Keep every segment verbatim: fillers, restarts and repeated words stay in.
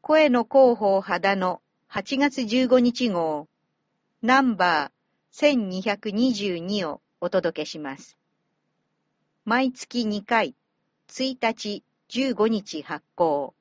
声の広報肌のはちがつじゅうごにち号、ナンバーせんにひゃくにじゅうにをお届けします。毎月にかい、ついたち、じゅうごにち発行。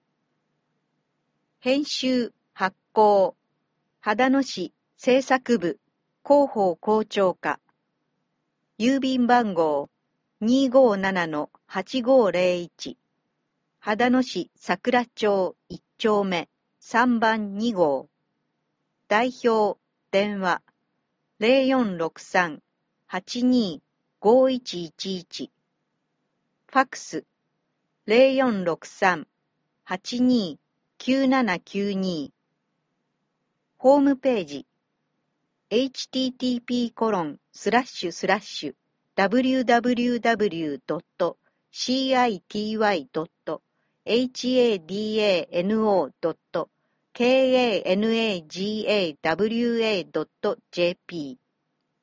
編集、発行、秦野市制作部広報校長課。郵便番号 にーごーななのはちごーぜろいち。秦野市桜町いっちょうめさんばんに号。代表、電話 ゼロよんろくさん はちにー ごいちいちいち。ファックス ゼロよんろくさん はちにー きゅうななきゅうに。ホームページ エイチティーティーピーコロンスラッシュスラッシュダブリューダブリューダブリュードットシーアイティーワイドットエイチエーディーエーエヌオードットケーエーエヌエージーエーダブリューエードットジェーピー。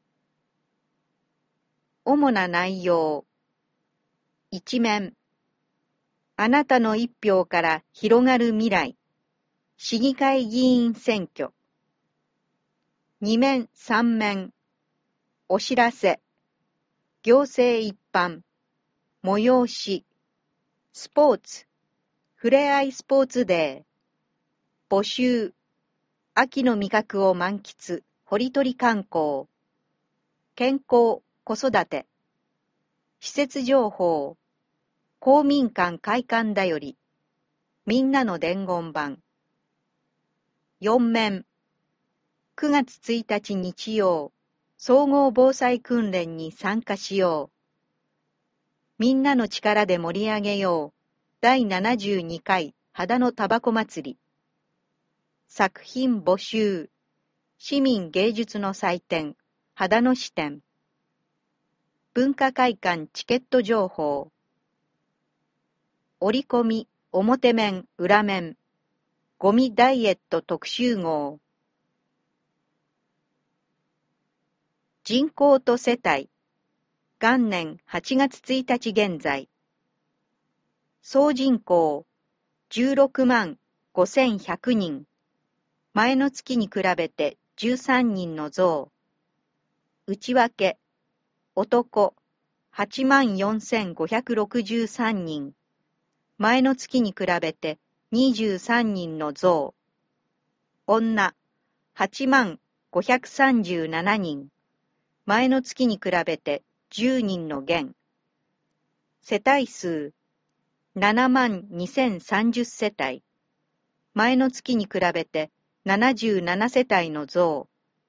主な内容。一面。あなたの一票から広がる未来。市議会議員選挙。二面三面。お知らせ。行政一般。催し。スポーツ。ふれあいスポーツデー。募集。秋の味覚を満喫。堀取観光。健康、子育て。施設情報。公民館開館だより。みんなの伝言板。四面。くがつついたち日曜。総合防災訓練に参加しよう。みんなの力で盛り上げよう。だいななじゅうにかい秦野たばこ祭り。作品募集。市民芸術の祭典、秦野支店。文化会館チケット情報。折り込み、表面、裏面。ゴミダイエット特集号。人口と世帯。元年はちがつついたち現在。総人口じゅうろくまんごせんひゃくにん。前の月に比べてじゅうさんにんの増。内訳。男はちまんよんせんごひゃくろくじゅうさんにん。前の月に比べてにじゅうさんにんの増。女はちまんごひゃくさんじゅうななにん。前の月に比べてじゅうにんの減。世帯数ななまんにせんさんじゅう世帯。前の月に比べてななじゅうなな世帯の増。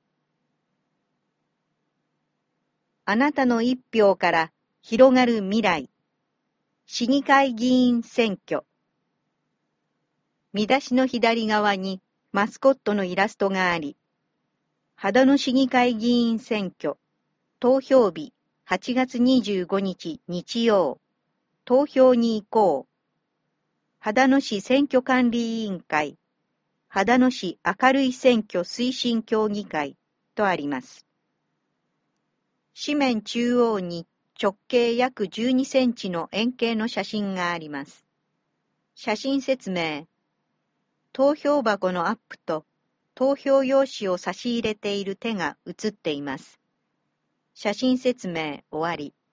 あなたの一票から広がる未来。市議会議員選挙。見出しの左側にマスコットのイラストがあり、秦野市議会議員選挙、投票日はちがつにじゅうごにち日曜、投票に行こう。秦野市選挙管理委員会、秦野市明るい選挙推進協議会とあります。紙面中央に直径約じゅうにセンチの円形の写真があります。写真説明。投票箱のアップと投票用紙を差し入れている手が写っています。写真説明終わり。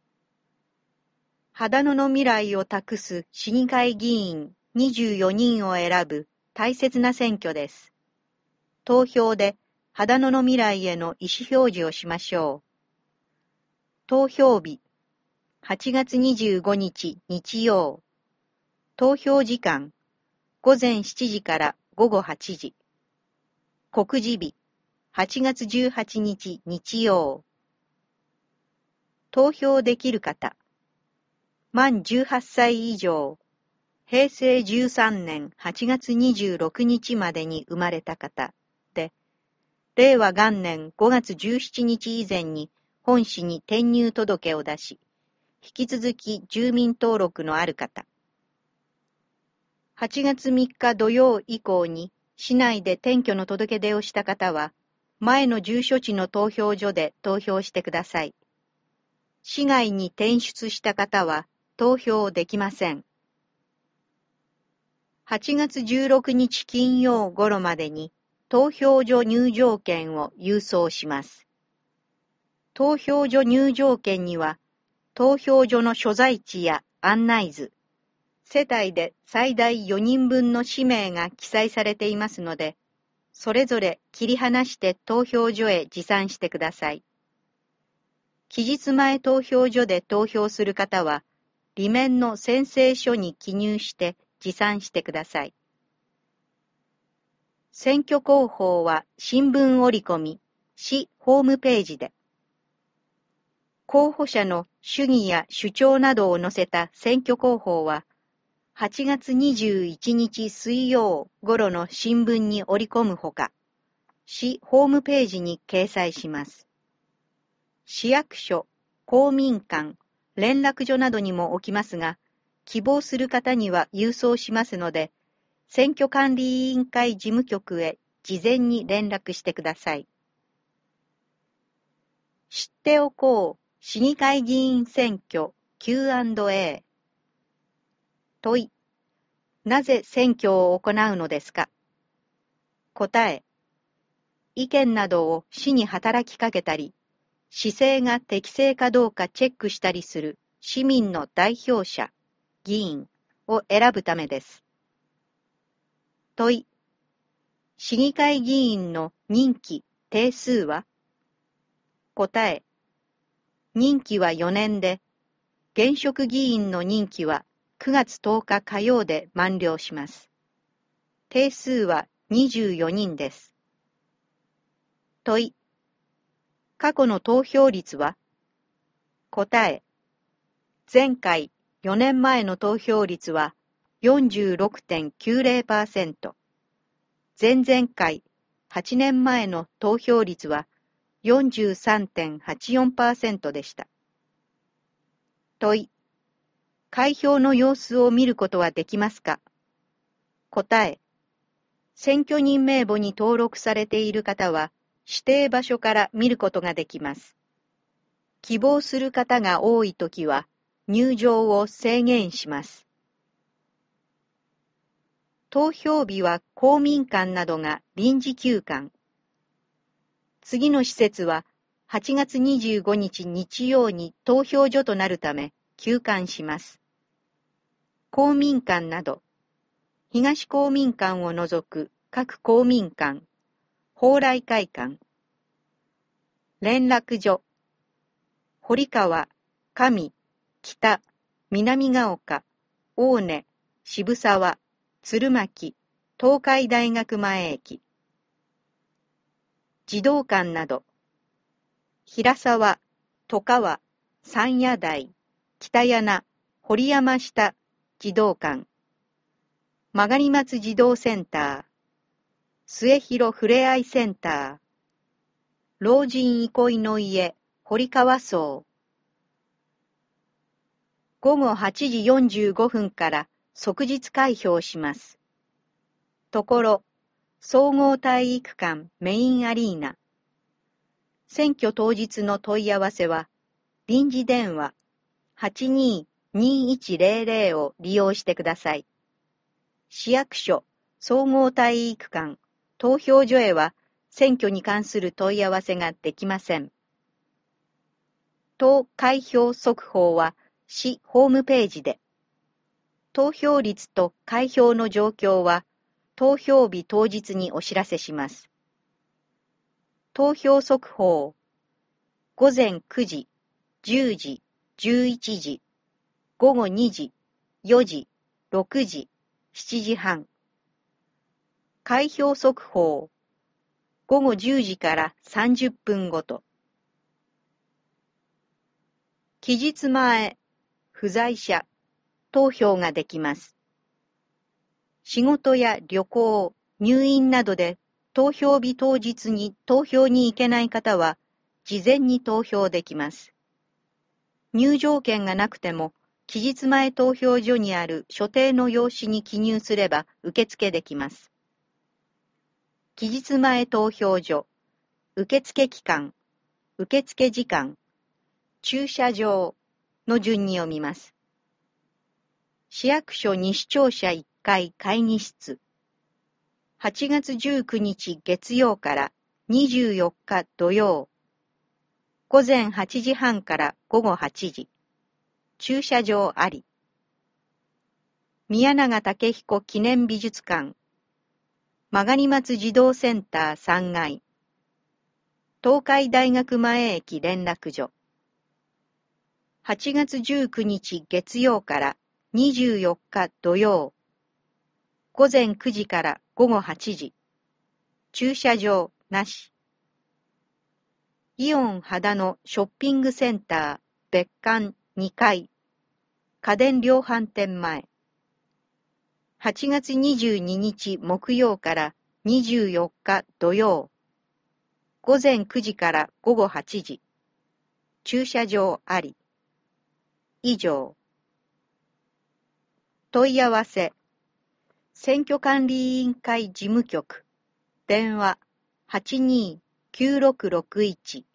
秦野の未来を託す市議会議員にじゅうよにんを選ぶ大切な選挙です。投票で秦野の未来への意思表示をしましょう。投票日はちがつにじゅうごにち日曜。投票時間ごぜんしちじからごごはちじ。告示日はちがつじゅうはちにち日曜。投票できる方。満じゅうはっさい以上。へいせいじゅうさんねんはちがつにじゅうろくにちまでに生まれた方で、れいわ元年ごがつじゅうしちにち以前に本市に転入届を出し、引き続き住民登録のある方。はちがつみっか土曜以降に市内で転居の届け出をした方は、前の住所地の投票所で投票してください。市外に転出した方は投票できません。 はちがつじゅうろくにち金曜頃までに投票所入場券を郵送します。投票所入場券には、投票所の所在地や案内図、世帯で最大よにんぶんの氏名が記載されていますので、それぞれ切り離して投票所へ持参してください。期日前投票所で投票する方は、裏面の宣誓書に記入して持参してください。選挙公報は新聞折り込み、市ホームページで、候補者の主義や主張などを載せた選挙公報は、はちがつにじゅういちにち水曜頃の新聞に折り込むほか、市ホームページに掲載します。市役所、公民館、連絡所などにも置きますが、希望する方には郵送しますので、選挙管理委員会事務局へ事前に連絡してください。知っておこう。市議会議員選挙 キューアンドエー 問い。なぜ選挙を行うのですか？答え。意見などを市に働きかけたり、市政が適正かどうかチェックしたりする市民の代表者、議員を選ぶためです。問い。市議会議員の任期、定数は？答え。任期はよねんで、現職議員の任期はくがつとおか火曜で満了します。定数はにじゅうよにんです。問い。過去の投票率は？答え。前回よねんまえの投票率は よんじゅうろくてんきゅうぜろパーセント。前々回はちねんまえの投票率は よんじゅうさんてんはちよんパーセント でした。問い。開票の様子を見ることはできますか？答え。選挙人名簿に登録されている方は、指定場所から見ることができます。希望する方が多いときは、入場を制限します。投票日は公民館などが臨時休館。次の施設ははちがつにじゅうごにち日曜に投票所となるため休館します。公民館など、東公民館を除く各公民館、蓬莱会館、連絡所、堀川、上、北、南ヶ丘、大根、渋沢、鶴巻、東海大学前駅、児童館など、平沢、戸川、山谷台、北柳、堀山下、児童館、曲松児童センター、末広ふれあいセンター、老人憩いの家、堀川荘。ごごはちじよんじゅうごふんから即日開票します。ところ、総合体育館メインアリーナ。選挙当日の問い合わせは、臨時電話 はちにーにーいちぜろぜろ を利用してください。市役所、総合体育館、投票所へは選挙に関する問い合わせができません。投開票速報は市ホームページで、投票率と開票の状況は投票日当日にお知らせします。投票速報、ごぜんくじ、じゅうじ、じゅういちじ、ごごにじ、よじ、ろくじ、しちじはん。開票速報、ごごじゅうじからさんじゅっぷんごと。期日前、不在者、投票ができます。仕事や旅行、入院などで投票日当日に投票に行けない方は、事前に投票できます。入場券がなくても、期日前投票所にある所定の用紙に記入すれば受付できます。期日前投票所、受付期間、受付時間、駐車場の順に読みます。市役所西庁舎いっ階会議室。はちがつじゅうくにち月曜からにじゅうよっか土曜。午前はちじはんから午後はちじ。駐車場あり。宮永武彦記念美術館。曲松児童センターさんがい。東海大学前駅連絡所。はちがつじゅうくにち月曜からにじゅうよっか土曜。午前くじから午後はちじ。駐車場なし。イオン秦野ショッピングセンター別館にかい。家電量販店前。はちがつにじゅうににち木曜からにじゅうよっか土曜。午前くじから午後はちじ。駐車場あり。以上。問い合わせ。選挙管理委員会事務局。電話はちにーきゅうろくろくいち。